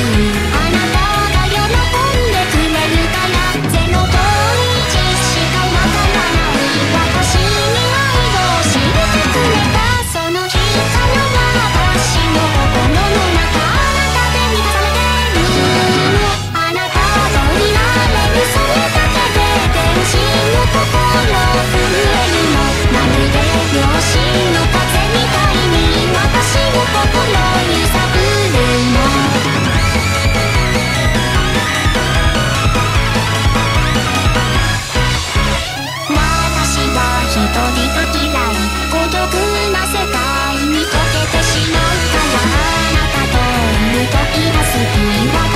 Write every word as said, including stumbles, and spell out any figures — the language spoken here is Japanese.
あなたが喜んでくれるからゼロといちしかわからない私に愛を教えてくれたその日から私の心の中あなたで満たされてるあなたといられるそれだけで天使の心震えるのまるで両親の風みたいに私の心揺さぶるの私は一人が嫌い孤独な世界に溶けてしまうからあなたといる時が好き